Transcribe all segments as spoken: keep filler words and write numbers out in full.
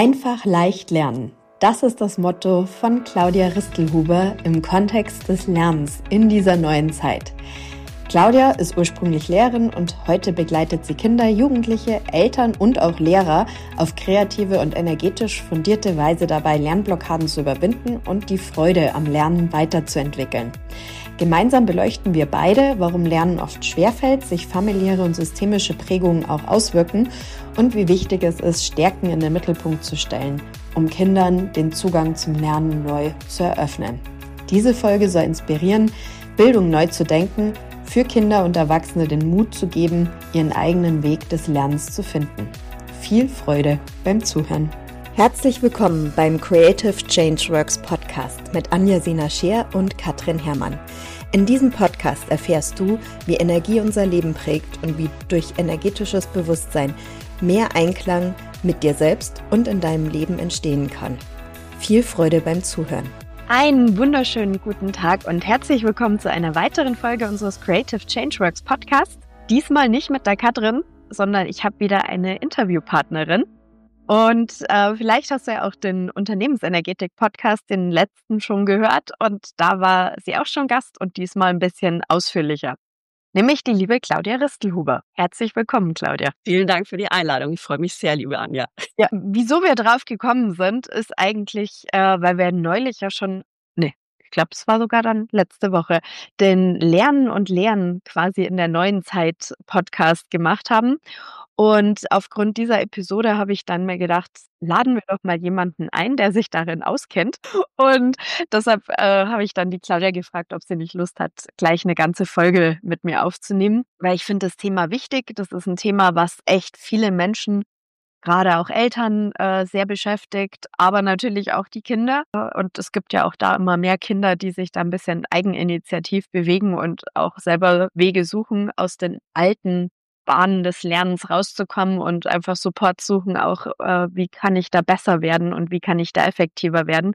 Einfach leicht lernen. Das ist das Motto von Claudia Ristelhuber im Kontext des Lernens in dieser neuen Zeit. Claudia ist ursprünglich Lehrerin und heute begleitet sie Kinder, Jugendliche, Eltern und auch Lehrer auf kreative und energetisch fundierte Weise dabei, Lernblockaden zu überwinden und die Freude am Lernen weiterzuentwickeln. Gemeinsam beleuchten wir beide, warum Lernen oft schwerfällt, sich familiäre und systemische Prägungen auch auswirken und wie wichtig es ist, Stärken in den Mittelpunkt zu stellen, um Kindern den Zugang zum Lernen neu zu eröffnen. Diese Folge soll inspirieren, Bildung neu zu denken, für Kinder und Erwachsene den Mut zu geben, ihren eigenen Weg des Lernens zu finden. Viel Freude beim Zuhören. Herzlich willkommen beim Creative Changeworks Podcast mit Anja Sina-Scheer und Katrin Herrmann. In diesem Podcast erfährst du, wie Energie unser Leben prägt und wie durch energetisches Bewusstsein mehr Einklang mit dir selbst und in deinem Leben entstehen kann. Viel Freude beim Zuhören. Einen wunderschönen guten Tag und herzlich willkommen zu einer weiteren Folge unseres Creative Changeworks Podcast. Diesmal nicht mit der Katrin, sondern ich habe wieder eine Interviewpartnerin. Und äh, vielleicht hast du ja auch den Unternehmensenergetik-Podcast, den letzten, schon gehört. Und da war sie auch schon Gast und diesmal ein bisschen ausführlicher. Nämlich die liebe Claudia Ristelhuber. Herzlich willkommen, Claudia. Vielen Dank für die Einladung. Ich freue mich sehr, liebe Anja. Ja, wieso wir drauf gekommen sind, ist eigentlich, äh, weil wir neulich ja schon, nee, ich glaube, es war sogar dann letzte Woche, den Lernen und Lehren quasi in der neuen Zeit Podcast gemacht haben. Und aufgrund dieser Episode habe ich dann mir gedacht, laden wir doch mal jemanden ein, der sich darin auskennt. Und deshalb äh, habe ich dann die Claudia gefragt, ob sie nicht Lust hat, gleich eine ganze Folge mit mir aufzunehmen. Weil ich finde das Thema wichtig. Das ist ein Thema, was echt viele Menschen, gerade auch Eltern, äh, sehr beschäftigt, aber natürlich auch die Kinder. Und es gibt ja auch da immer mehr Kinder, die sich da ein bisschen eigeninitiativ bewegen und auch selber Wege suchen, aus den alten Bahnen des Lernens rauszukommen und einfach Support suchen, auch äh, wie kann ich da besser werden und wie kann ich da effektiver werden.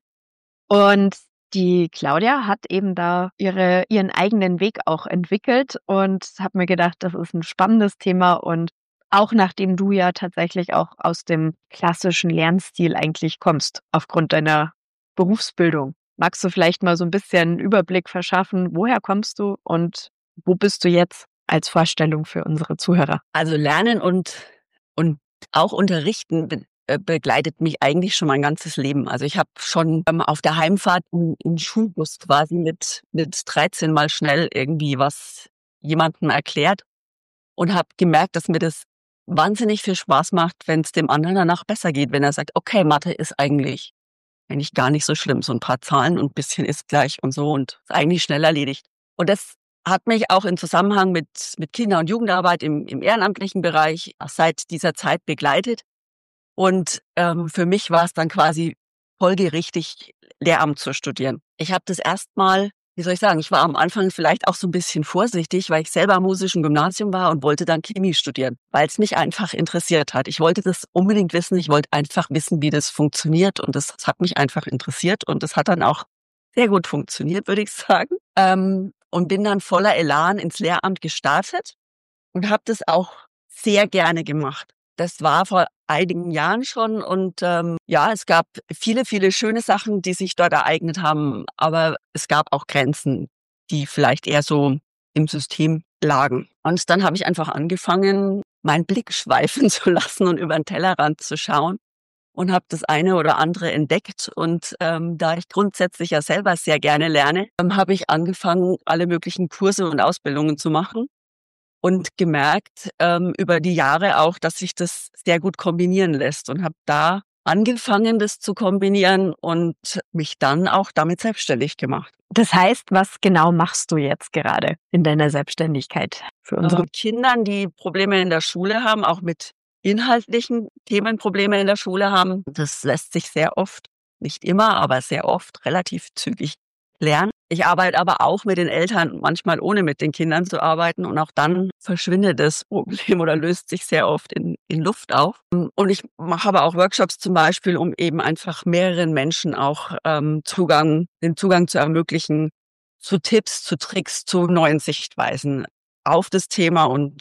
Und die Claudia hat eben da ihre ihren eigenen Weg auch entwickelt und habe mir gedacht, das ist ein spannendes Thema und auch nachdem du ja tatsächlich auch aus dem klassischen Lernstil eigentlich kommst, aufgrund deiner Berufsbildung. Magst du vielleicht mal so ein bisschen einen Überblick verschaffen, woher kommst du und wo bist du jetzt? Als Vorstellung für unsere Zuhörer. Also Lernen und, und auch Unterrichten be, äh, begleitet mich eigentlich schon mein ganzes Leben. Also ich habe schon ähm, auf der Heimfahrt im, im Schulbus quasi mit, mit dreizehn mal schnell irgendwie was jemandem erklärt und habe gemerkt, dass mir das wahnsinnig viel Spaß macht, wenn es dem anderen danach besser geht, wenn er sagt, okay, Mathe ist eigentlich, eigentlich gar nicht so schlimm, so ein paar Zahlen und ein bisschen ist gleich und so und ist eigentlich schnell erledigt. Und das hat mich auch im Zusammenhang mit, mit Kinder- und Jugendarbeit im, im ehrenamtlichen Bereich seit dieser Zeit begleitet. Und ähm, für mich war es dann quasi folgerichtig, Lehramt zu studieren. Ich habe das erstmal, wie soll ich sagen, ich war am Anfang vielleicht auch so ein bisschen vorsichtig, weil ich selber am musischen Gymnasium war und wollte dann Chemie studieren, weil es mich einfach interessiert hat. Ich wollte das unbedingt wissen, ich wollte einfach wissen, wie das funktioniert und das, das hat mich einfach interessiert und das hat dann auch sehr gut funktioniert, würde ich sagen. Ähm, Und bin dann voller Elan ins Lehramt gestartet und habe das auch sehr gerne gemacht. Das war vor einigen Jahren schon und ähm, ja, es gab viele, viele schöne Sachen, die sich dort ereignet haben, aber es gab auch Grenzen, die vielleicht eher so im System lagen. Und dann habe ich einfach angefangen, meinen Blick schweifen zu lassen und über den Tellerrand zu schauen. Und habe das eine oder andere entdeckt. Und ähm, da ich grundsätzlich ja selber sehr gerne lerne, ähm, habe ich angefangen, alle möglichen Kurse und Ausbildungen zu machen und gemerkt ähm, über die Jahre auch, dass sich das sehr gut kombinieren lässt und habe da angefangen, das zu kombinieren und mich dann auch damit selbstständig gemacht. Das heißt, was genau machst du jetzt gerade in deiner Selbstständigkeit für unsere ähm, Kindern, die Probleme in der Schule haben, auch mit inhaltlichen Themen Probleme in der Schule haben. Das lässt sich sehr oft, nicht immer, aber sehr oft relativ zügig lernen. Ich arbeite aber auch mit den Eltern, manchmal ohne mit den Kindern zu arbeiten und auch dann verschwindet das Problem oder löst sich sehr oft in, in Luft auf. Und ich mache aber auch Workshops zum Beispiel, um eben einfach mehreren Menschen auch ähm, Zugang, den Zugang zu ermöglichen zu Tipps, zu Tricks, zu neuen Sichtweisen auf das Thema und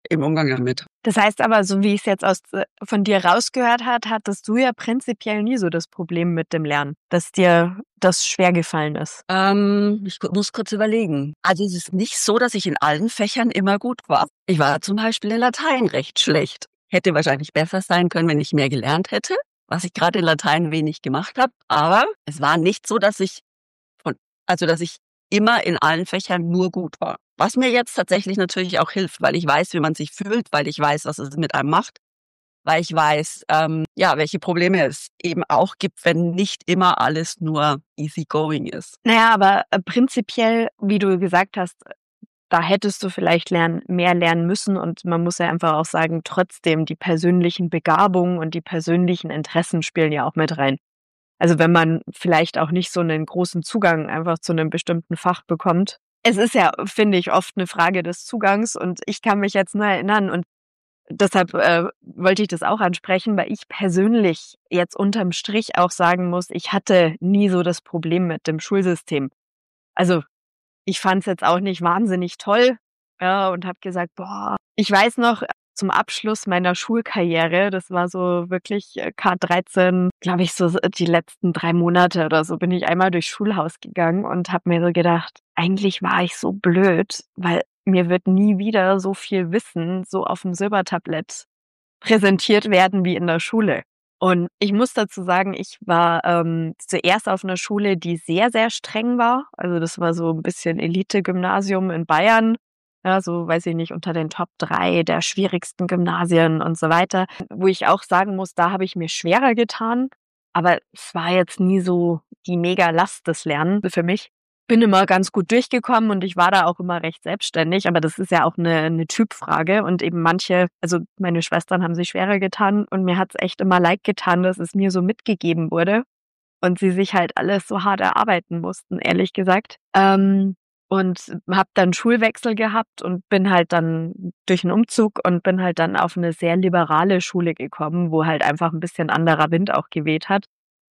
im Umgang damit. Das heißt aber, so wie ich es jetzt aus, von dir rausgehört hat, hattest du ja prinzipiell nie so das Problem mit dem Lernen, dass dir das schwer gefallen ist. Ähm, ich gu- muss kurz überlegen. Also es ist nicht so, dass ich in allen Fächern immer gut war. Ich war zum Beispiel in Latein recht schlecht. Hätte wahrscheinlich besser sein können, wenn ich mehr gelernt hätte, was ich gerade in Latein wenig gemacht habe. Aber es war nicht so, dass ich von, also dass ich immer in allen Fächern nur gut war. Was mir jetzt tatsächlich natürlich auch hilft, weil ich weiß, wie man sich fühlt, weil ich weiß, was es mit einem macht, weil ich weiß, ähm, ja, welche Probleme es eben auch gibt, wenn nicht immer alles nur easy going ist. Naja, aber äh, prinzipiell, wie du gesagt hast, da hättest du vielleicht lernen, mehr lernen müssen und man muss ja einfach auch sagen, trotzdem die persönlichen Begabungen und die persönlichen Interessen spielen ja auch mit rein. Also wenn man vielleicht auch nicht so einen großen Zugang einfach zu einem bestimmten Fach bekommt. Es ist ja, finde ich, oft eine Frage des Zugangs und ich kann mich jetzt nur erinnern und deshalb äh, wollte ich das auch ansprechen, weil ich persönlich jetzt unterm Strich auch sagen muss, ich hatte nie so das Problem mit dem Schulsystem. Also ich fand es jetzt auch nicht wahnsinnig toll, ja, und habe gesagt, boah, ich weiß noch, zum Abschluss meiner Schulkarriere, das war so wirklich äh, K dreizehn, glaube ich, so die letzten drei Monate oder so, bin ich einmal durchs Schulhaus gegangen und habe mir so gedacht, eigentlich war ich so blöd, weil mir wird nie wieder so viel Wissen so auf dem Silbertablett präsentiert werden wie in der Schule. Und ich muss dazu sagen, ich war ähm, zuerst auf einer Schule, die sehr, sehr streng war. Also das war so ein bisschen Elite-Gymnasium in Bayern. Ja, so weiß ich nicht, unter den Top drei der schwierigsten Gymnasien und so weiter. Wo ich auch sagen muss, da habe ich mir schwerer getan. Aber es war jetzt nie so die mega Last des Lernens für mich. Bin immer ganz gut durchgekommen und ich war da auch immer recht selbstständig, aber das ist ja auch eine, eine Typfrage und eben manche, also meine Schwestern haben sich schwerer getan und mir hat's echt immer leid getan, dass es mir so mitgegeben wurde und sie sich halt alles so hart erarbeiten mussten, ehrlich gesagt. Ähm, und habe dann Schulwechsel gehabt und bin halt dann durch einen Umzug und bin halt dann auf eine sehr liberale Schule gekommen, wo halt einfach ein bisschen anderer Wind auch geweht hat.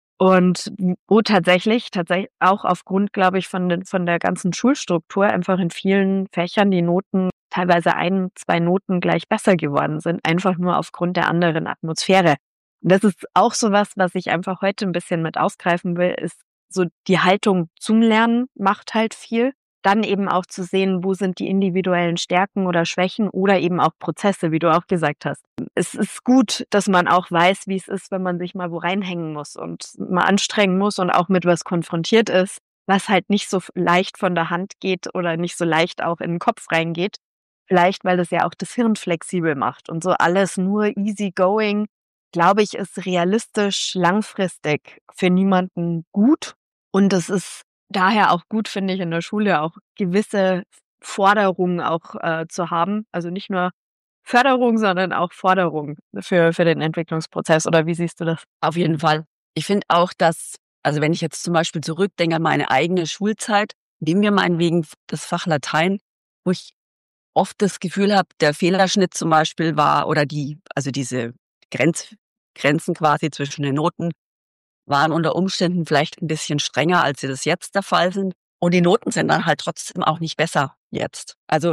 Und wo tatsächlich, tatsächlich auch aufgrund, glaube ich, von, den, von der ganzen Schulstruktur einfach in vielen Fächern die Noten, teilweise ein, zwei Noten gleich besser geworden sind, einfach nur aufgrund der anderen Atmosphäre. Und das ist auch sowas, was ich einfach heute ein bisschen mit aufgreifen will, ist so die Haltung zum Lernen macht halt viel. Dann eben auch zu sehen, wo sind die individuellen Stärken oder Schwächen oder eben auch Prozesse, wie du auch gesagt hast. Es ist gut, dass man auch weiß, wie es ist, wenn man sich mal wo reinhängen muss und mal anstrengen muss und auch mit was konfrontiert ist, was halt nicht so leicht von der Hand geht oder nicht so leicht auch in den Kopf reingeht. Vielleicht, weil das ja auch das Hirn flexibel macht und so alles nur easy going, glaube ich, ist realistisch langfristig für niemanden gut. Und es ist daher auch gut, finde ich, in der Schule auch gewisse Forderungen auch äh, zu haben. Also nicht nur Förderung, sondern auch Forderung für, für den Entwicklungsprozess. Oder wie siehst du das? Auf jeden Fall. Ich finde auch, dass, also wenn ich jetzt zum Beispiel zurückdenke an meine eigene Schulzeit, nehmen wir meinetwegen das Fach Latein, wo ich oft das Gefühl habe, der Fehlerschnitt zum Beispiel war, oder die, also diese Grenz, Grenzen quasi zwischen den Noten waren unter Umständen vielleicht ein bisschen strenger, als sie das jetzt der Fall sind. Und die Noten sind dann halt trotzdem auch nicht besser jetzt. Also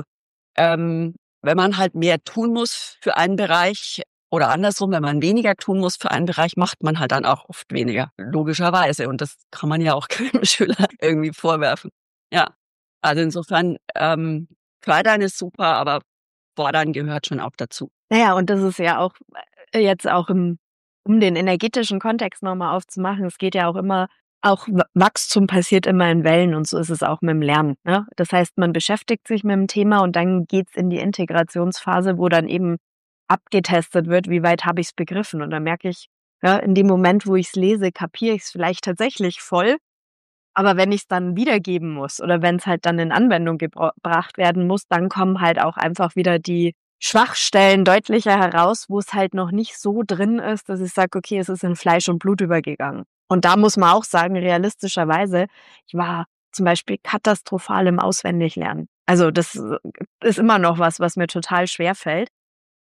ähm, wenn man halt mehr tun muss für einen Bereich oder andersrum, wenn man weniger tun muss für einen Bereich, macht man halt dann auch oft weniger, logischerweise. Und das kann man ja auch keinem Schüler irgendwie vorwerfen. Ja, also insofern, ähm, Fördern ist super, aber Fordern gehört schon auch dazu. Naja, und das ist ja auch äh, jetzt auch im, um den energetischen Kontext nochmal aufzumachen, es geht ja auch immer, auch W- Wachstum passiert immer in Wellen und so ist es auch mit dem Lernen. Ne? Das heißt, man beschäftigt sich mit dem Thema und dann geht's in die Integrationsphase, wo dann eben abgetestet wird, wie weit habe ich es begriffen. Und dann merke ich, ja, in dem Moment, wo ich es lese, kapiere ich es vielleicht tatsächlich voll. Aber wenn ich es dann wiedergeben muss oder wenn es halt dann in Anwendung gebra- gebracht werden muss, dann kommen halt auch einfach wieder die Schwachstellen deutlicher heraus, wo es halt noch nicht so drin ist, dass ich sage, okay, es ist in Fleisch und Blut übergegangen. Und da muss man auch sagen, realistischerweise, ich war zum Beispiel katastrophal im Auswendiglernen. Also das ist immer noch was, was mir total schwer fällt.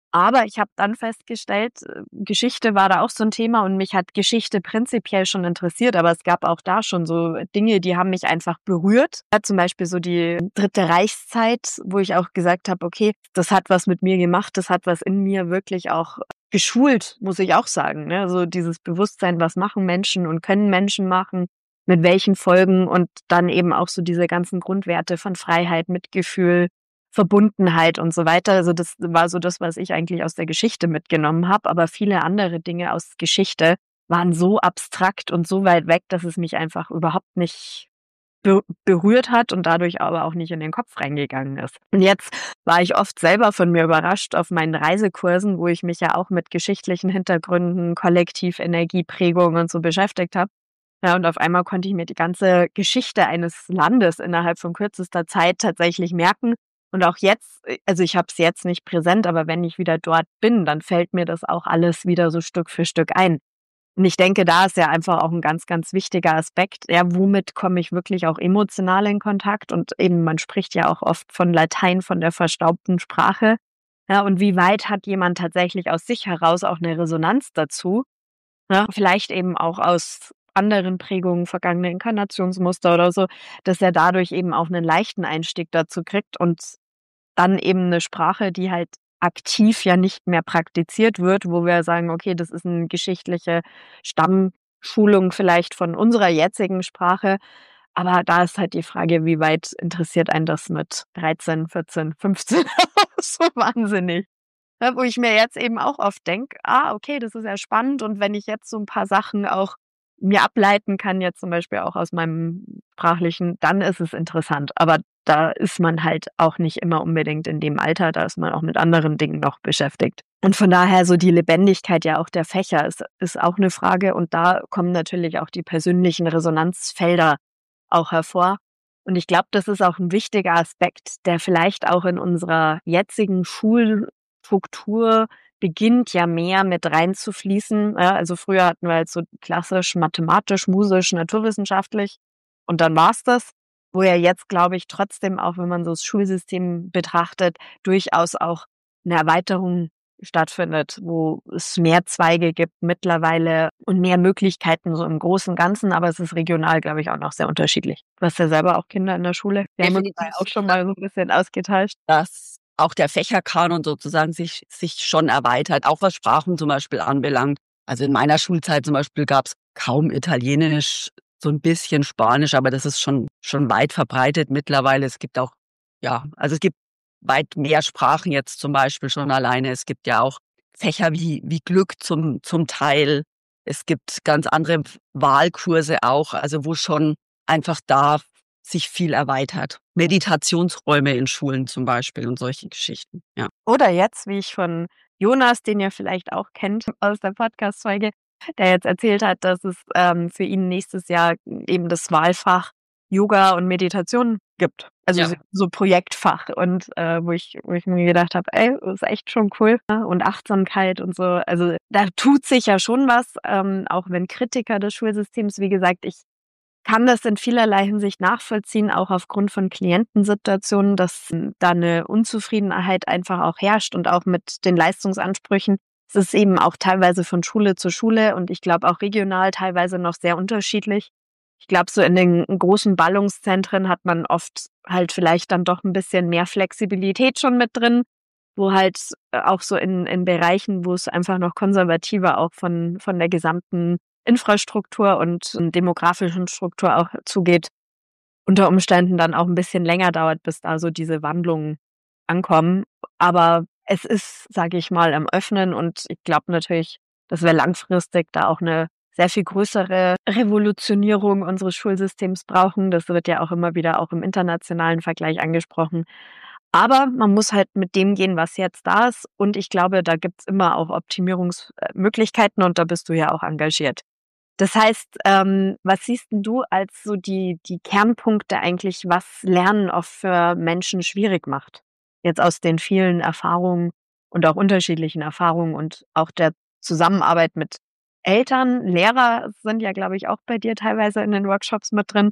Aber ich habe dann festgestellt, Geschichte war da auch so ein Thema und mich hat Geschichte prinzipiell schon interessiert, aber es gab auch da schon so Dinge, die haben mich einfach berührt. Ja, zum Beispiel so die Dritte Reichszeit, wo ich auch gesagt habe, okay, das hat was mit mir gemacht, das hat was in mir wirklich auch geschult, muss ich auch sagen. Ne? Also dieses Bewusstsein, was machen Menschen und können Menschen machen, mit welchen Folgen und dann eben auch so diese ganzen Grundwerte von Freiheit, Mitgefühl, Verbundenheit und so weiter. Also das war so das, was ich eigentlich aus der Geschichte mitgenommen habe. Aber viele andere Dinge aus Geschichte waren so abstrakt und so weit weg, dass es mich einfach überhaupt nicht be- berührt hat und dadurch aber auch nicht in den Kopf reingegangen ist. Und jetzt war ich oft selber von mir überrascht auf meinen Reisekursen, wo ich mich ja auch mit geschichtlichen Hintergründen, Kollektivenergieprägung und so beschäftigt habe. Ja, und auf einmal konnte ich mir die ganze Geschichte eines Landes innerhalb von kürzester Zeit tatsächlich merken. Und auch jetzt, also ich habe es jetzt nicht präsent, aber wenn ich wieder dort bin, dann fällt mir das auch alles wieder so Stück für Stück ein. Und ich denke, da ist ja einfach auch ein ganz, ganz wichtiger Aspekt. Ja, womit komme ich wirklich auch emotional in Kontakt? Und eben, man spricht ja auch oft von Latein, von der verstaubten Sprache. Ja, und wie weit hat jemand tatsächlich aus sich heraus auch eine Resonanz dazu? Ja, vielleicht eben auch aus anderen Prägungen, vergangene Inkarnationsmuster oder so, dass er dadurch eben auch einen leichten Einstieg dazu kriegt und dann eben eine Sprache, die halt aktiv ja nicht mehr praktiziert wird, wo wir sagen, okay, das ist eine geschichtliche Stammschulung vielleicht von unserer jetzigen Sprache. Aber da ist halt die Frage, wie weit interessiert einen das mit dreizehn, vierzehn, fünfzehn so wahnsinnig. Ja, wo ich mir jetzt eben auch oft denke, ah, okay, das ist ja spannend. Und wenn ich jetzt so ein paar Sachen auch mir ableiten kann, jetzt zum Beispiel auch aus meinem Sprachlichen, dann ist es interessant. Aber da ist man halt auch nicht immer unbedingt in dem Alter, da ist man auch mit anderen Dingen noch beschäftigt. Und von daher so die Lebendigkeit ja auch der Fächer ist, ist auch eine Frage. Und da kommen natürlich auch die persönlichen Resonanzfelder auch hervor. Und ich glaube, das ist auch ein wichtiger Aspekt, der vielleicht auch in unserer jetzigen Schulstruktur beginnt ja mehr mit reinzufließen. Ja, also früher hatten wir halt so klassisch mathematisch, musisch, naturwissenschaftlich und dann war's das. Wo ja jetzt, glaube ich, trotzdem auch, wenn man so das Schulsystem betrachtet, durchaus auch eine Erweiterung stattfindet, wo es mehr Zweige gibt mittlerweile und mehr Möglichkeiten so im Großen und Ganzen, aber es ist regional, glaube ich, auch noch sehr unterschiedlich. Du hast ja selber auch Kinder in der Schule. Wir haben uns da Definitiv, auch schon mal so ein bisschen ausgetauscht. dass auch der Fächerkanon sozusagen sich, sich schon erweitert, auch was Sprachen zum Beispiel anbelangt. Also in meiner Schulzeit zum Beispiel gab es kaum Italienisch, so ein bisschen Spanisch, aber das ist schon, schon weit verbreitet mittlerweile. Es gibt auch, ja, also es gibt weit mehr Sprachen jetzt zum Beispiel schon alleine. Es gibt ja auch Fächer wie, wie Glück zum, zum Teil. Es gibt ganz andere Wahlkurse auch, also wo schon einfach da sich viel erweitert. Meditationsräume in Schulen zum Beispiel und solche Geschichten, ja. Oder jetzt, wie ich von Jonas, den ihr vielleicht auch kennt aus der Podcast-Folge, der jetzt erzählt hat, dass es ähm, für ihn nächstes Jahr eben das Wahlfach Yoga und Meditation gibt. Also Ja. so, so Projektfach. Und äh, wo ich wo ich mir gedacht habe, ey, das ist echt schon cool. Ne? Und Achtsamkeit und so. Also da tut sich ja schon was, ähm, auch wenn Kritiker des Schulsystems, wie gesagt, ich kann das in vielerlei Hinsicht nachvollziehen, auch aufgrund von Klientensituationen, dass da eine Unzufriedenheit einfach auch herrscht und auch mit den Leistungsansprüchen. Es ist eben auch teilweise von Schule zu Schule und ich glaube auch regional teilweise noch sehr unterschiedlich. Ich glaube, so in den großen Ballungszentren hat man oft halt vielleicht dann doch ein bisschen mehr Flexibilität schon mit drin, wo halt auch so in, in Bereichen, wo es einfach noch konservativer auch von, von der gesamten Infrastruktur und demografischen Struktur auch zugeht, unter Umständen dann auch ein bisschen länger dauert, bis da so diese Wandlungen ankommen. Aber es ist, sage ich mal, am Öffnen und ich glaube natürlich, dass wir langfristig da auch eine sehr viel größere Revolutionierung unseres Schulsystems brauchen. Das wird ja auch immer wieder auch im internationalen Vergleich angesprochen. Aber man muss halt mit dem gehen, was jetzt da ist. Und ich glaube, da gibt's immer auch Optimierungsmöglichkeiten und da bist du ja auch engagiert. Das heißt, ähm, was siehst denn du als so die, die Kernpunkte eigentlich, was Lernen oft für Menschen schwierig macht? Jetzt aus den vielen Erfahrungen und auch unterschiedlichen Erfahrungen und auch der Zusammenarbeit mit Eltern. Lehrer sind ja, glaube ich, auch bei dir teilweise in den Workshops mit drin.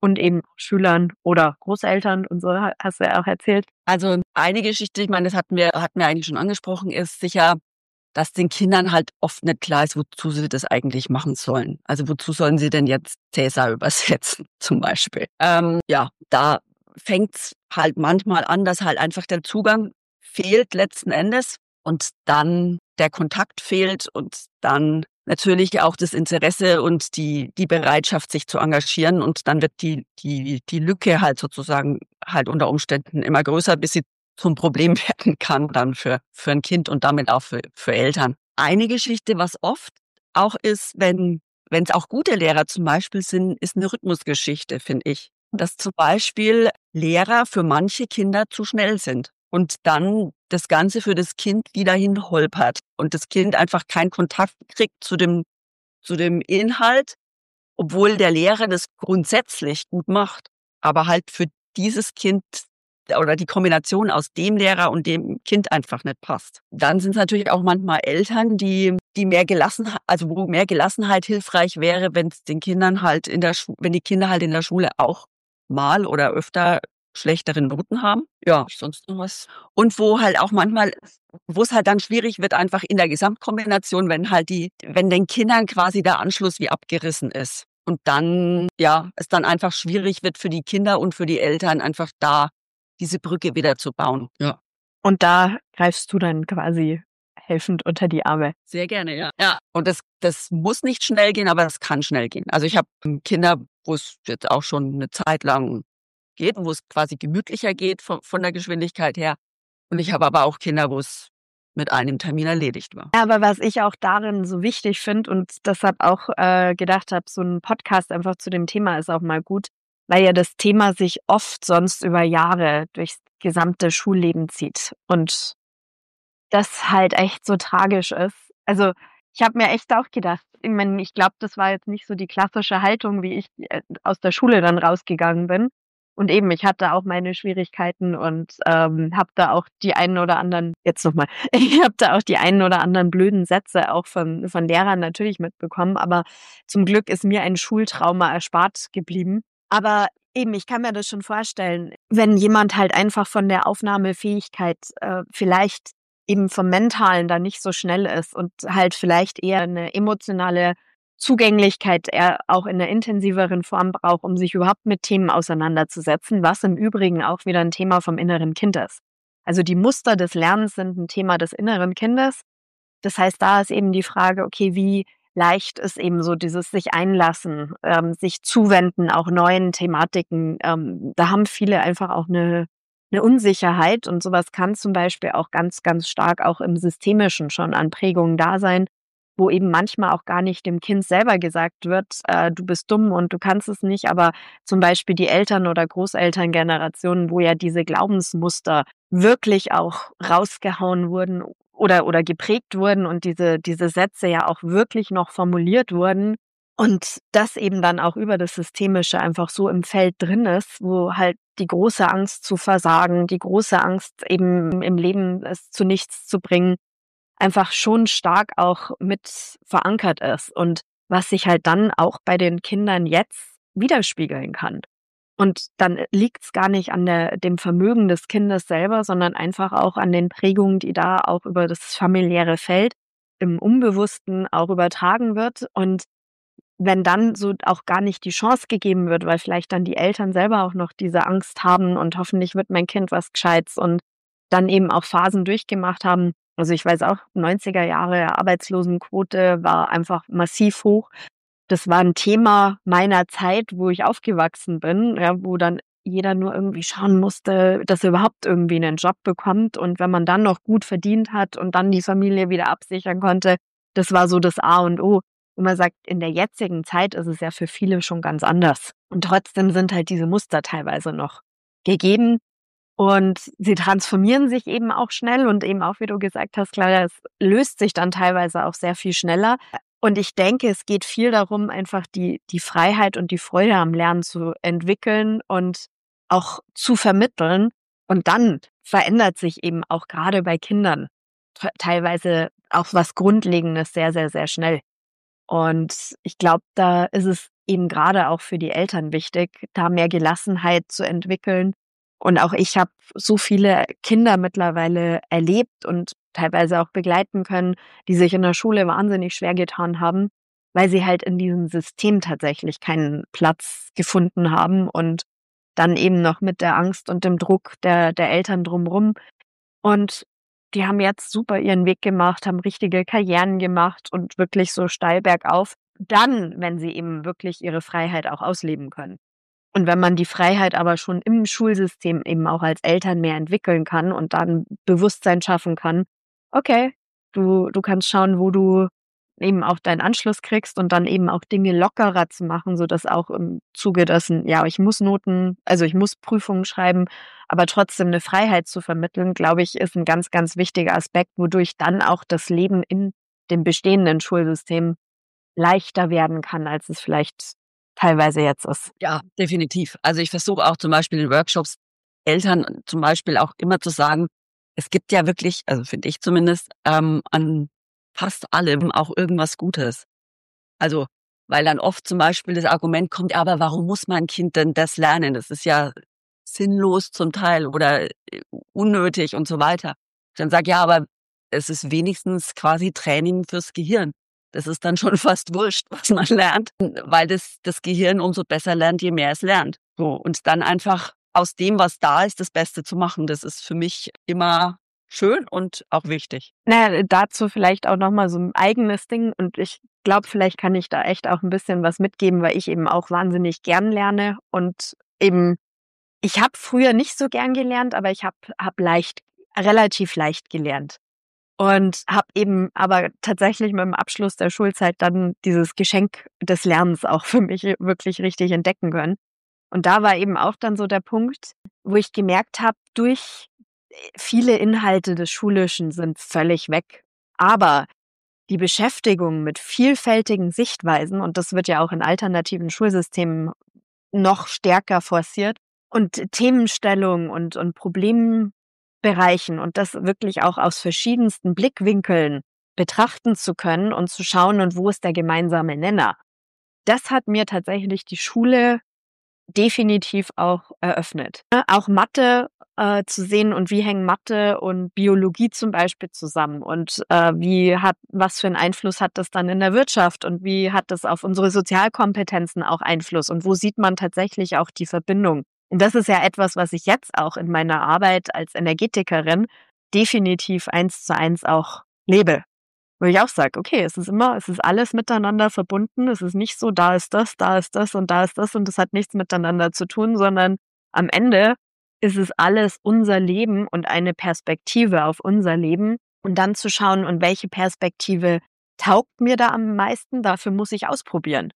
und eben Schülern oder Großeltern und so, hast du ja auch erzählt. Also eine Geschichte, ich meine, das hatten wir, hatten wir eigentlich schon angesprochen, ist sicher, dass den Kindern halt oft nicht klar ist, wozu sie das eigentlich machen sollen. Also wozu sollen sie denn jetzt Cäsar übersetzen, zum Beispiel. Ähm, ja, da fängt's halt manchmal an, dass halt einfach der Zugang fehlt letzten Endes und dann der Kontakt fehlt und dann natürlich auch das Interesse und die die Bereitschaft, sich zu engagieren, und dann wird die die die Lücke halt sozusagen halt unter Umständen immer größer, bis sie zum Problem werden kann dann für für ein Kind und damit auch für für Eltern. Eine Geschichte, was oft auch ist, wenn wenn es auch gute Lehrer zum Beispiel sind, ist eine Rhythmusgeschichte, finde ich. Dass zum Beispiel Lehrer für manche Kinder zu schnell sind und dann das Ganze für das Kind wieder hinholpert und das Kind einfach keinen Kontakt kriegt zu dem zu dem Inhalt, obwohl der Lehrer das grundsätzlich gut macht, aber halt für dieses Kind oder die Kombination aus dem Lehrer und dem Kind einfach nicht passt. Dann sind es natürlich auch manchmal Eltern, die die mehr Gelassenheit, also wo mehr Gelassenheit hilfreich wäre, wenn es den Kindern halt in der Schu- wenn die Kinder halt in der Schule auch mal oder öfter schlechtere Noten haben. Ja, sonst noch was. Und wo halt auch manchmal, wo es halt dann schwierig wird, einfach in der Gesamtkombination, wenn halt die, wenn den Kindern quasi der Anschluss wie abgerissen ist. Und dann, ja, es dann einfach schwierig wird für die Kinder und für die Eltern, einfach da diese Brücke wieder zu bauen. Ja. Und da greifst du dann quasi helfend unter die Arme. Sehr gerne, ja. Ja. Und das, das muss nicht schnell gehen, aber es kann schnell gehen. Also ich habe Kinder, wo es jetzt auch schon eine Zeit lang geht, wo es quasi gemütlicher geht von, von der Geschwindigkeit her. Und ich habe aber auch Kinder, wo es mit einem Termin erledigt war. Ja, aber was ich auch darin so wichtig finde und deshalb auch äh, gedacht habe, so ein Podcast einfach zu dem Thema ist auch mal gut, weil ja das Thema sich oft sonst über Jahre durchs gesamte Schulleben zieht und das halt echt so tragisch ist. Also ich habe mir echt auch gedacht, ich meine, ich glaube, das war jetzt nicht so die klassische Haltung, wie ich äh, aus der Schule dann rausgegangen bin. Und eben, ich hatte auch meine Schwierigkeiten und ähm, habe da auch die einen oder anderen, jetzt nochmal, ich habe da auch die einen oder anderen blöden Sätze auch von, von Lehrern natürlich mitbekommen. Aber zum Glück ist mir ein Schultrauma erspart geblieben. Aber eben, ich kann mir das schon vorstellen, wenn jemand halt einfach von der Aufnahmefähigkeit äh, vielleicht eben vom Mentalen da nicht so schnell ist und halt vielleicht eher eine emotionale Zugänglichkeit er auch in einer intensiveren Form braucht, um sich überhaupt mit Themen auseinanderzusetzen, was im Übrigen auch wieder ein Thema vom inneren Kind ist. Also die Muster des Lernens sind ein Thema des inneren Kindes. Das heißt, da ist eben die Frage, okay, wie leicht ist eben so dieses sich einlassen, ähm, sich zuwenden, auch neuen Thematiken. Ähm, da haben viele einfach auch eine, eine Unsicherheit und sowas kann zum Beispiel auch ganz, ganz stark auch im Systemischen schon an Prägungen da sein, wo eben manchmal auch gar nicht dem Kind selber gesagt wird, äh, du bist dumm und du kannst es nicht, aber zum Beispiel die Eltern- oder Großelterngenerationen, wo ja diese Glaubensmuster wirklich auch rausgehauen wurden oder oder geprägt wurden und diese diese Sätze ja auch wirklich noch formuliert wurden und das eben dann auch über das Systemische einfach so im Feld drin ist, wo halt die große Angst zu versagen, die große Angst eben im Leben es zu nichts zu bringen, einfach schon stark auch mit verankert ist und was sich halt dann auch bei den Kindern jetzt widerspiegeln kann. Und dann liegt's gar nicht an der dem Vermögen des Kindes selber, sondern einfach auch an den Prägungen, die da auch über das familiäre Feld im Unbewussten auch übertragen wird. Und wenn dann so auch gar nicht die Chance gegeben wird, weil vielleicht dann die Eltern selber auch noch diese Angst haben und hoffentlich wird mein Kind was Gescheites und dann eben auch Phasen durchgemacht haben. Also ich weiß auch, neunziger Jahre Arbeitslosenquote war einfach massiv hoch. Das war ein Thema meiner Zeit, wo ich aufgewachsen bin, ja, wo dann jeder nur irgendwie schauen musste, dass er überhaupt irgendwie einen Job bekommt. Und wenn man dann noch gut verdient hat und dann die Familie wieder absichern konnte, das war so das A und O. Und man sagt, in der jetzigen Zeit ist es ja für viele schon ganz anders. Und trotzdem sind halt diese Muster teilweise noch gegeben. Und sie transformieren sich eben auch schnell und eben auch, wie du gesagt hast, Claudia, es löst sich dann teilweise auch sehr viel schneller. Und ich denke, es geht viel darum, einfach die, die Freiheit und die Freude am Lernen zu entwickeln und auch zu vermitteln. Und dann verändert sich eben auch gerade bei Kindern teilweise auch was Grundlegendes sehr, sehr, sehr schnell. Und ich glaube, da ist es eben gerade auch für die Eltern wichtig, da mehr Gelassenheit zu entwickeln. Und auch ich habe so viele Kinder mittlerweile erlebt und teilweise auch begleiten können, die sich in der Schule wahnsinnig schwer getan haben, weil sie halt in diesem System tatsächlich keinen Platz gefunden haben und dann eben noch mit der Angst und dem Druck der, der Eltern drumherum. Und die haben jetzt super ihren Weg gemacht, haben richtige Karrieren gemacht und wirklich so steil bergauf. Dann, wenn sie eben wirklich ihre Freiheit auch ausleben können. Und wenn man die Freiheit aber schon im Schulsystem eben auch als Eltern mehr entwickeln kann und dann Bewusstsein schaffen kann, okay, du, du kannst schauen, wo du eben auch deinen Anschluss kriegst und dann eben auch Dinge lockerer zu machen, sodass auch im Zuge dessen, ja, ich muss Noten, also ich muss Prüfungen schreiben, aber trotzdem eine Freiheit zu vermitteln, glaube ich, ist ein ganz, ganz wichtiger Aspekt, wodurch dann auch das Leben in dem bestehenden Schulsystem leichter werden kann, als es vielleicht teilweise jetzt ist. Ja, definitiv. Also ich versuche auch zum Beispiel in Workshops Eltern zum Beispiel auch immer zu sagen, es gibt ja wirklich, also finde ich zumindest, ähm, an fast allem auch irgendwas Gutes. Also, weil dann oft zum Beispiel das Argument kommt, ja, aber warum muss mein Kind denn das lernen? Das ist ja sinnlos zum Teil oder unnötig und so weiter. Dann sag ja, aber es ist wenigstens quasi Training fürs Gehirn. Das ist dann schon fast wurscht, was man lernt, weil das, das Gehirn umso besser lernt, je mehr es lernt. So, und dann einfach aus dem, was da ist, das Beste zu machen, das ist für mich immer schön und auch wichtig. Naja, dazu vielleicht auch nochmal so ein eigenes Ding und ich glaube, vielleicht kann ich da echt auch ein bisschen was mitgeben, weil ich eben auch wahnsinnig gern lerne und eben, ich habe früher nicht so gern gelernt, aber ich habe hab leicht, relativ leicht gelernt. Und habe eben aber tatsächlich mit dem Abschluss der Schulzeit dann dieses Geschenk des Lernens auch für mich wirklich richtig entdecken können. Und da war eben auch dann so der Punkt, wo ich gemerkt habe, durch viele Inhalte des Schulischen sind völlig weg. Aber die Beschäftigung mit vielfältigen Sichtweisen, und das wird ja auch in alternativen Schulsystemen noch stärker forciert, und Themenstellung und, und Problembereichen und das wirklich auch aus verschiedensten Blickwinkeln betrachten zu können und zu schauen, und wo ist der gemeinsame Nenner. Das hat mir tatsächlich die Schule definitiv auch eröffnet. Auch Mathe äh, zu sehen und wie hängen Mathe und Biologie zum Beispiel zusammen und äh, wie hat, was für einen Einfluss hat das dann in der Wirtschaft und wie hat das auf unsere Sozialkompetenzen auch Einfluss und wo sieht man tatsächlich auch die Verbindung. Und das ist ja etwas, was ich jetzt auch in meiner Arbeit als Energetikerin definitiv eins zu eins auch lebe. Wo ich auch sage, okay, es ist immer, es ist alles miteinander verbunden. Es ist nicht so, da ist das, da ist das und da ist das und es hat nichts miteinander zu tun, sondern am Ende ist es alles unser Leben und eine Perspektive auf unser Leben. Und dann zu schauen, und welche Perspektive taugt mir da am meisten, dafür muss ich ausprobieren.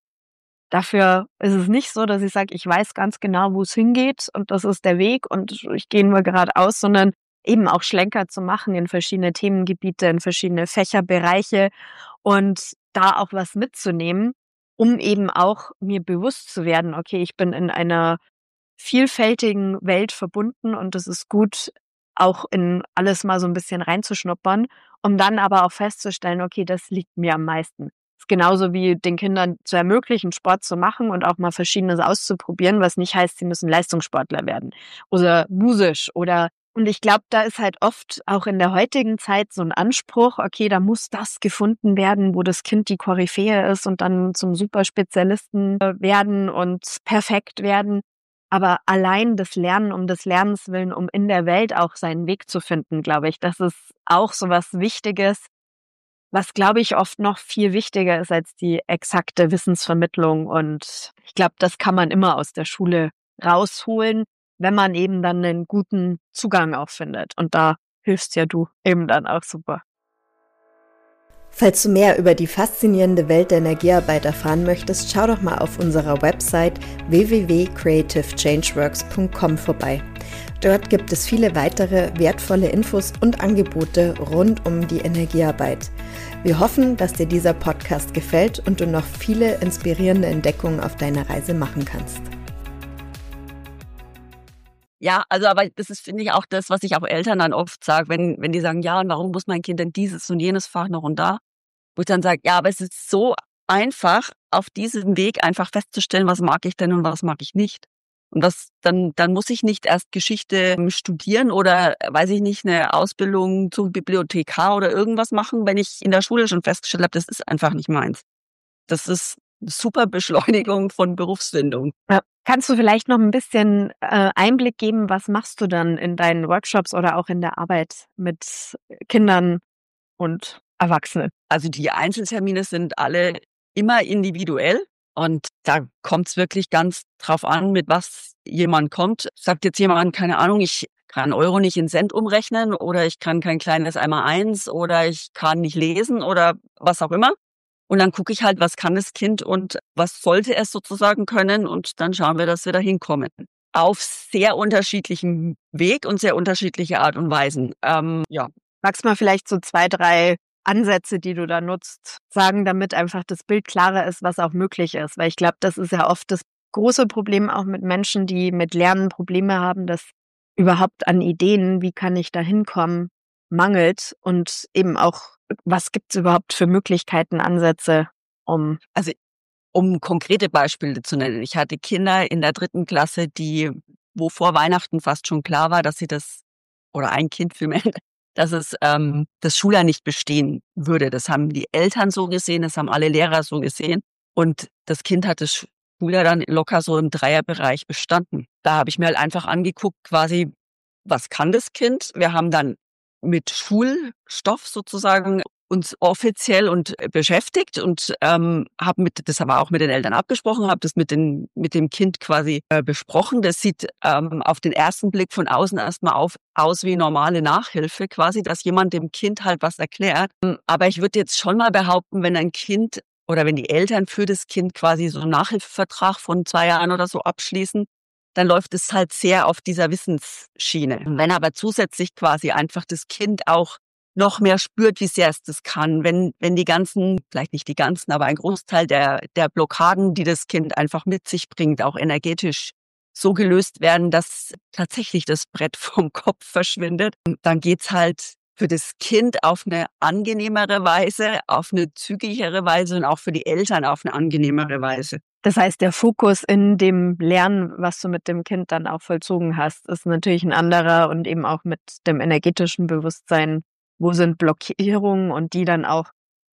Dafür ist es nicht so, dass ich sage, ich weiß ganz genau, wo es hingeht und das ist der Weg und ich gehe nur geradeaus, sondern eben auch Schlenker zu machen in verschiedene Themengebiete, in verschiedene Fächerbereiche und da auch was mitzunehmen, um eben auch mir bewusst zu werden, okay, ich bin in einer vielfältigen Welt verbunden und es ist gut, auch in alles mal so ein bisschen reinzuschnuppern, um dann aber auch festzustellen, okay, das liegt mir am meisten. Das ist genauso wie den Kindern zu ermöglichen, Sport zu machen und auch mal Verschiedenes auszuprobieren, was nicht heißt, sie müssen Leistungssportler werden oder musisch oder und ich glaube, da ist halt oft auch in der heutigen Zeit so ein Anspruch, okay, da muss das gefunden werden, wo das Kind die Koryphäe ist und dann zum Superspezialisten werden und perfekt werden. Aber allein das Lernen um des Lernens willen, um in der Welt auch seinen Weg zu finden, glaube ich, das ist auch so was Wichtiges, was, glaube ich, oft noch viel wichtiger ist als die exakte Wissensvermittlung. Und ich glaube, das kann man immer aus der Schule rausholen, wenn man eben dann einen guten Zugang auch findet. Und da hilfst ja du eben dann auch super. Falls du mehr über die faszinierende Welt der Energiearbeit erfahren möchtest, schau doch mal auf unserer Website w w w punkt creative changeworks punkt com vorbei. Dort gibt es viele weitere wertvolle Infos und Angebote rund um die Energiearbeit. Wir hoffen, dass dir dieser Podcast gefällt und du noch viele inspirierende Entdeckungen auf deiner Reise machen kannst. Ja, also aber das ist, finde ich, auch das, was ich auch Eltern dann oft sage, wenn wenn die sagen, ja, und warum muss mein Kind denn dieses und jenes Fach noch und da? Wo ich dann sage, ja, aber es ist so einfach auf diesem Weg einfach festzustellen, was mag ich denn und was mag ich nicht. Und das, dann, dann muss ich nicht erst Geschichte studieren oder, weiß ich nicht, eine Ausbildung zum Bibliothekar oder irgendwas machen, wenn ich in der Schule schon festgestellt habe, das ist einfach nicht meins. Das ist eine super Beschleunigung von Berufsfindung. Ja. Kannst du vielleicht noch ein bisschen äh, Einblick geben, was machst du dann in deinen Workshops oder auch in der Arbeit mit Kindern und Erwachsenen? Also die Einzeltermine sind alle immer individuell. Und da kommt es wirklich ganz drauf an, mit was jemand kommt. Sagt jetzt jemand, keine Ahnung, ich kann Euro nicht in Cent umrechnen oder ich kann kein kleines Einmaleins oder ich kann nicht lesen oder was auch immer. Und dann gucke ich halt, was kann das Kind und was sollte es sozusagen können und dann schauen wir, dass wir da hinkommen. Auf sehr unterschiedlichem Weg und sehr unterschiedliche Art und Weisen. Ähm, ja. Magst du mal vielleicht so zwei, drei Ansätze, die du da nutzt, sagen, damit einfach das Bild klarer ist, was auch möglich ist. Weil ich glaube, das ist ja oft das große Problem auch mit Menschen, die mit Lernen Probleme haben, dass überhaupt an Ideen, wie kann ich da hinkommen, mangelt und eben auch, was gibt es überhaupt für Möglichkeiten, Ansätze, um... Also um konkrete Beispiele zu nennen. Ich hatte Kinder in der dritten Klasse, die, wo vor Weihnachten fast schon klar war, dass sie das, oder ein Kind vielmehr, dass es ähm, das Schuljahr nicht bestehen würde. Das haben die Eltern so gesehen, das haben alle Lehrer so gesehen. Und das Kind hat das Schuljahr dann locker so im Dreierbereich bestanden. Da habe ich mir halt einfach angeguckt, quasi, was kann das Kind? Wir haben dann mit Schulstoff sozusagen uns offiziell und beschäftigt und ähm, habe mit, das haben wir auch mit den Eltern abgesprochen, habe das mit den mit dem Kind quasi äh, besprochen. Das sieht ähm, auf den ersten Blick von außen erstmal auf aus wie normale Nachhilfe, quasi, dass jemand dem Kind halt was erklärt. Aber ich würde jetzt schon mal behaupten, wenn ein Kind oder wenn die Eltern für das Kind quasi so einen Nachhilfevertrag von zwei Jahren oder so abschließen, dann läuft es halt sehr auf dieser Wissensschiene. Wenn aber zusätzlich quasi einfach das Kind auch noch mehr spürt, wie sehr es das kann, wenn wenn die ganzen, vielleicht nicht die ganzen, aber ein Großteil der der Blockaden, die das Kind einfach mit sich bringt, auch energetisch so gelöst werden, dass tatsächlich das Brett vom Kopf verschwindet. Und dann geht's halt für das Kind auf eine angenehmere Weise, auf eine zügigere Weise und auch für die Eltern auf eine angenehmere Weise. Das heißt, der Fokus in dem Lernen, was du mit dem Kind dann auch vollzogen hast, ist natürlich ein anderer und eben auch mit dem energetischen Bewusstsein, wo sind Blockierungen und die dann auch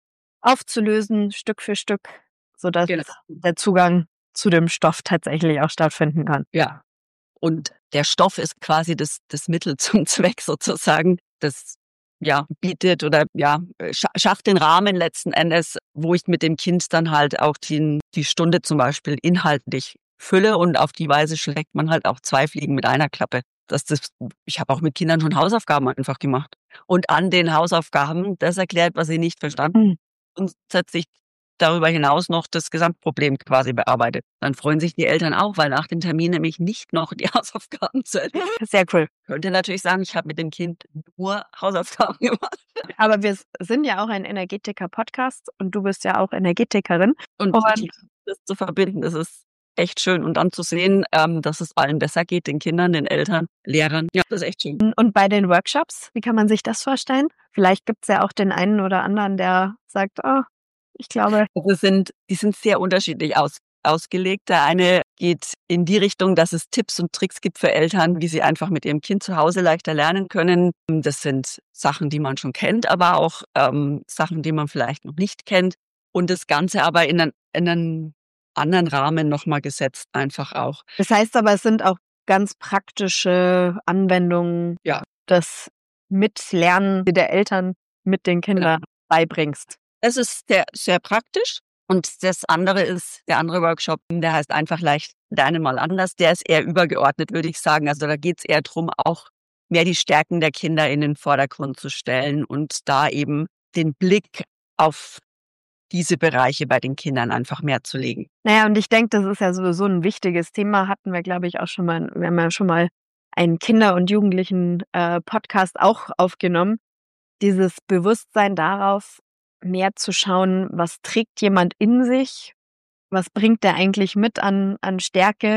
aufzulösen, Stück für Stück, sodass Genau. der Zugang zu dem Stoff tatsächlich auch stattfinden kann. Ja. Und der Stoff ist quasi das, das Mittel zum Zweck sozusagen. Das ja bietet oder ja schafft den Rahmen letzten Endes, wo ich mit dem Kind dann halt auch die, die Stunde zum Beispiel inhaltlich fülle und auf die Weise schlägt man halt auch zwei Fliegen mit einer Klappe. Das, das, ich habe auch mit Kindern schon Hausaufgaben einfach gemacht. Und an den Hausaufgaben das erklärt, was sie nicht verstanden Mhm. und zusätzlich darüber hinaus noch das Gesamtproblem quasi bearbeitet. Dann freuen sich die Eltern auch, weil nach dem Termin nämlich nicht noch die Hausaufgaben zu Ende. Sehr cool. Könnte natürlich sagen, ich habe mit dem Kind nur Hausaufgaben gemacht. Aber wir sind ja auch ein Energetiker-Podcast und du bist ja auch Energetikerin. Und, und das zu verbinden, das ist echt schön. Und dann zu sehen, ähm, dass es allen besser geht, den Kindern, den Eltern, Lehrern. Ja, das ist echt schön. Und bei den Workshops, wie kann man sich das vorstellen? Vielleicht gibt es ja auch den einen oder anderen, der sagt, oh, ich glaube... Also sind, die sind sehr unterschiedlich aus, ausgelegt. Der eine geht in die Richtung, dass es Tipps und Tricks gibt für Eltern, wie sie einfach mit ihrem Kind zu Hause leichter lernen können. Das sind Sachen, die man schon kennt, aber auch ähm, Sachen, die man vielleicht noch nicht kennt. Und das Ganze aber in einen, in einen anderen Rahmen nochmal gesetzt, einfach auch. Das heißt aber, es sind auch ganz praktische Anwendungen, ja. das Mitlernen der Eltern mit den Kindern genau. beibringst. Es ist sehr, sehr praktisch. Und das andere ist, der andere Workshop, der heißt einfach leicht lernen mal anders. Der ist eher übergeordnet, würde ich sagen. Also da geht es eher darum, auch mehr die Stärken der Kinder in den Vordergrund zu stellen und da eben den Blick auf diese Bereiche bei den Kindern einfach mehr zu legen. Naja, und ich denke, das ist ja sowieso ein wichtiges Thema. Hatten wir, glaube ich, auch schon mal, wir haben ja schon mal einen Kinder- und Jugendlichen-Podcast auch aufgenommen. Dieses Bewusstsein darauf, mehr zu schauen, was trägt jemand in sich, was bringt der eigentlich mit an, an Stärke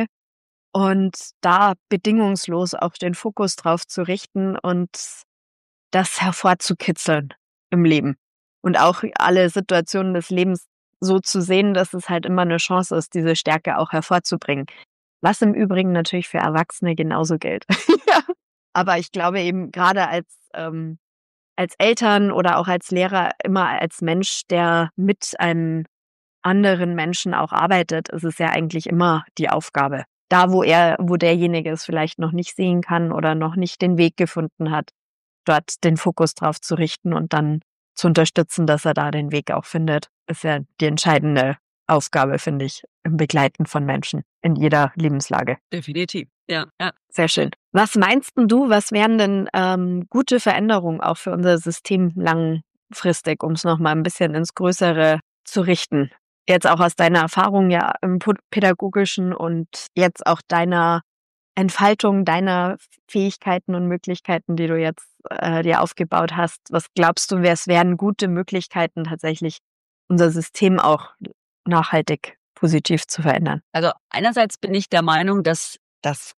und da bedingungslos auch den Fokus drauf zu richten und das hervorzukitzeln im Leben. Und auch alle Situationen des Lebens so zu sehen, dass es halt immer eine Chance ist, diese Stärke auch hervorzubringen. Was im Übrigen natürlich für Erwachsene genauso gilt. Ja. Aber ich glaube eben gerade als, ähm, als Eltern oder auch als Lehrer, immer als Mensch, der mit einem anderen Menschen auch arbeitet, ist es ja eigentlich immer die Aufgabe. Da, wo er, wo derjenige es vielleicht noch nicht sehen kann oder noch nicht den Weg gefunden hat, dort den Fokus drauf zu richten und dann zu unterstützen, dass er da den Weg auch findet, ist ja die entscheidende Aufgabe, finde ich, im Begleiten von Menschen in jeder Lebenslage. Definitiv, ja, ja. Sehr schön. Was meinst denn du, was wären denn ähm, gute Veränderungen auch für unser System langfristig, um es nochmal ein bisschen ins Größere zu richten? Jetzt auch aus deiner Erfahrung ja im Pädagogischen und jetzt auch deiner Entfaltung deiner Fähigkeiten und Möglichkeiten, die du jetzt äh, dir aufgebaut hast. Was glaubst du, es wären gute Möglichkeiten, tatsächlich unser System auch nachhaltig positiv zu verändern? Also einerseits bin ich der Meinung, dass das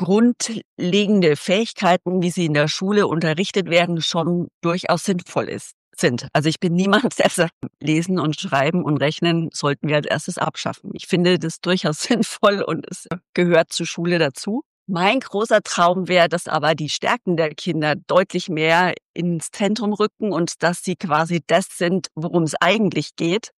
grundlegende Fähigkeiten, wie sie in der Schule unterrichtet werden, schon durchaus sinnvoll ist. sind. Also ich bin niemand, der sagt, lesen und schreiben und rechnen sollten wir als erstes abschaffen. Ich finde das durchaus sinnvoll und es gehört zur Schule dazu. Mein großer Traum wäre, dass aber die Stärken der Kinder deutlich mehr ins Zentrum rücken und dass sie quasi das sind, worum es eigentlich geht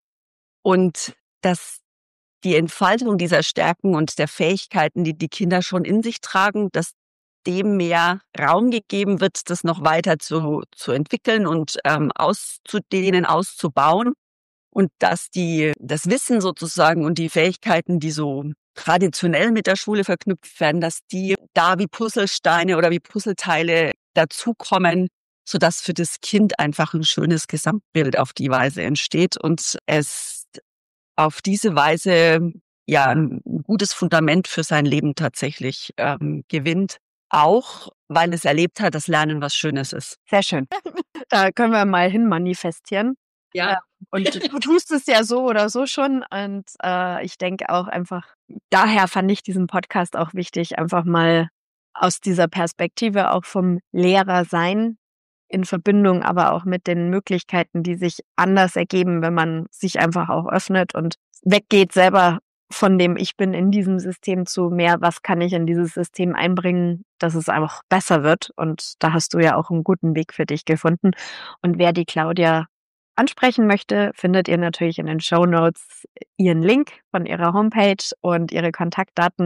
und dass die Entfaltung dieser Stärken und der Fähigkeiten, die die Kinder schon in sich tragen, dass dem mehr Raum gegeben wird, das noch weiter zu, zu entwickeln und ähm, auszudehnen, auszubauen und dass die, das Wissen sozusagen und die Fähigkeiten, die so traditionell mit der Schule verknüpft werden, dass die da wie Puzzlesteine oder wie Puzzleteile dazukommen, sodass für das Kind einfach ein schönes Gesamtbild auf die Weise entsteht und es auf diese Weise ja ein gutes Fundament für sein Leben tatsächlich ähm, gewinnt. Auch, weil es erlebt hat, dass Lernen was Schönes ist. Sehr schön. Da können wir mal hin manifestieren. Ja. Und du tust es ja so oder so schon. Und äh, ich denke auch einfach, daher fand ich diesen Podcast auch wichtig, einfach mal aus dieser Perspektive auch vom Lehrer sein in Verbindung, aber auch mit den Möglichkeiten, die sich anders ergeben, wenn man sich einfach auch öffnet und weggeht selber von dem ich bin in diesem System zu mehr, was kann ich in dieses System einbringen, dass es einfach besser wird. Und da hast du ja auch einen guten Weg für dich gefunden. Und wer die Claudia ansprechen möchte, findet ihr natürlich in den Shownotes ihren Link von ihrer Homepage und ihre Kontaktdaten.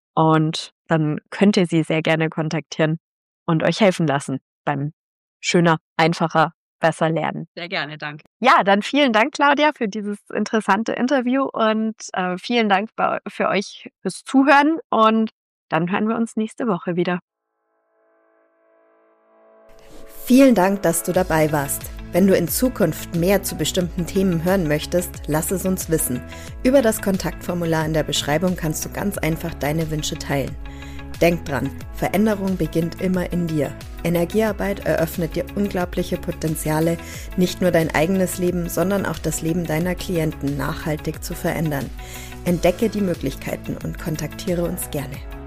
Und dann könnt ihr sie sehr gerne kontaktieren und euch helfen lassen beim schöner, einfacher, besser lernen. Sehr gerne, danke. Ja, dann vielen Dank, Claudia, für dieses interessante Interview und äh, vielen Dank bei, für euch fürs Zuhören und dann hören wir uns nächste Woche wieder. Vielen Dank, dass du dabei warst. Wenn du in Zukunft mehr zu bestimmten Themen hören möchtest, lass es uns wissen. Über das Kontaktformular in der Beschreibung kannst du ganz einfach deine Wünsche teilen. Denk dran, Veränderung beginnt immer in dir. Energiearbeit eröffnet dir unglaubliche Potenziale, nicht nur dein eigenes Leben, sondern auch das Leben deiner Klienten nachhaltig zu verändern. Entdecke die Möglichkeiten und kontaktiere uns gerne.